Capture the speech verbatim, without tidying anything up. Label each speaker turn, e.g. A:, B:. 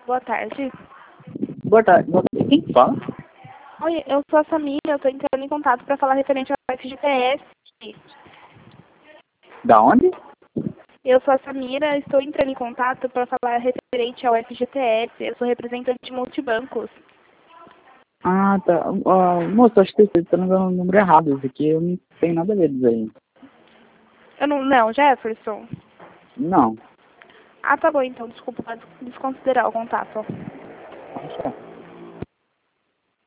A: Boa tarde.
B: Boa tarde. Boa tarde. Quem fala?
A: Oi, eu sou a Samira, eu estou entrando em contato para falar referente ao F G T S.
B: Da onde?
A: Eu sou a Samira, estou entrando em contato para falar referente ao F G T S. Eu sou representante de multibancos.
B: Ah, tá. Uh, moço, acho que você está dando o número errado. Isso aqui eu não tenho nada a ver disso aí.
A: Eu não, não, Jefferson?
B: Não.
A: Ah, tá bom, então, desculpa, pode desconsiderar o contato.
B: Acho que é.